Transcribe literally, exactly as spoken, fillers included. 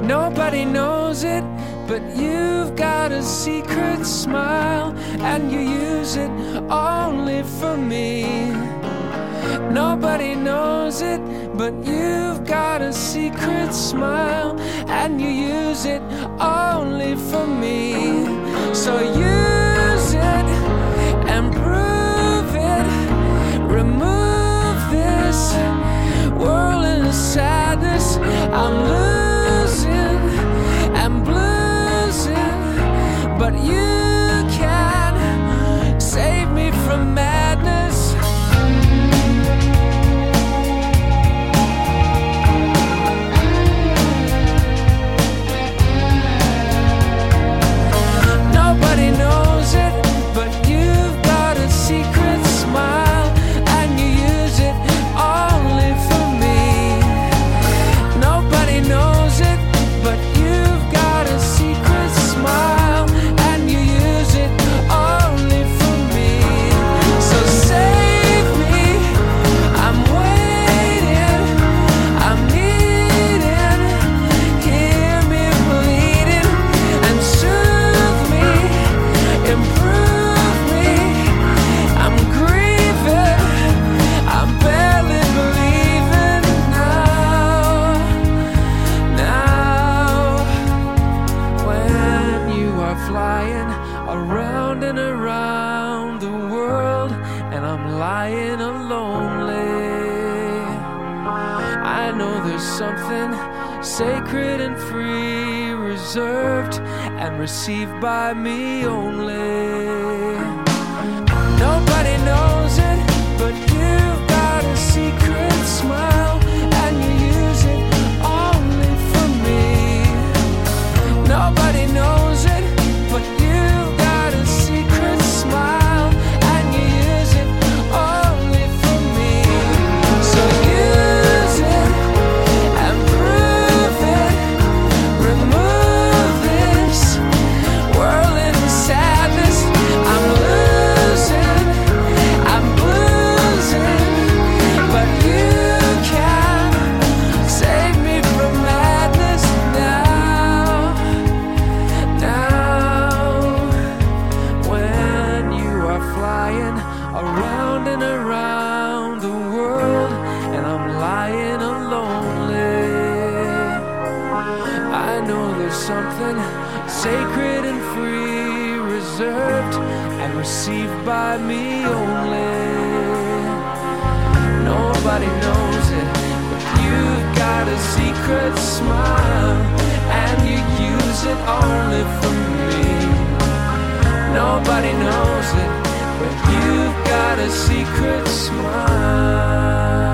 Nobody knows it, but you've got a secret smile, and you use it only for me. Nobody knows it, but you've got a secret smile, and you use it only for me. So use it and prove it. Remove this whirling sadness. I'm losing and bluesing, but you can save me from madness. Nobody knows it, but you've got a secret smile, and you use it only for me. Nobody knows it, but you've got a secret smile, and you use it only for me. So save me, I'm waiting, I'm needing, hear me bleeding, and soothe me, improve me. I'm grieving, I'm barely believing now. Now, when you are flying around and around the world, and I'm lying lonely, I know there's something sacred and free, reserved and received by me only. Nobody knows it, but you've got a secret smile, and you use it only for me. Nobody knows it, but you've got a secret smile, and you use it only for me. So use it and prove it. Remove this whirling sadness. I'm losing, I'm bluesing, but you can save me from madness now. Now, when you are flying around and around the world, and I'm lying lonely, I know there's something sacred and free, reserved and received by me only. Nobody knows it, but you've got a secret smile, and you use it only for me. Nobody knows it, but you've got a secret smile.